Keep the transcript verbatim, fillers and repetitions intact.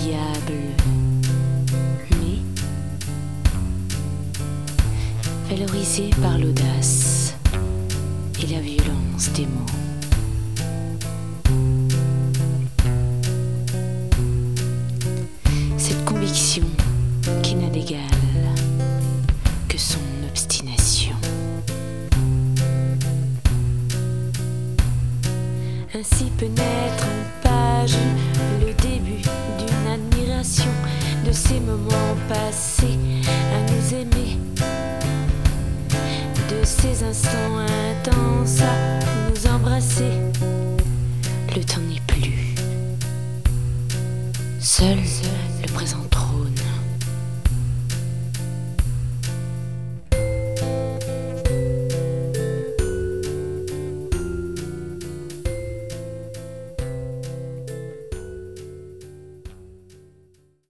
diable, mais valorisé par l'audace et la violence des mots. Cette conviction qui n'a d'égal que son obstination. Ainsi peut naître en page le début d'une admiration de ces moments passés à nous aimer, de ces instants intenses à nous embrasser. Le temps n'est plus. Seul le présent trône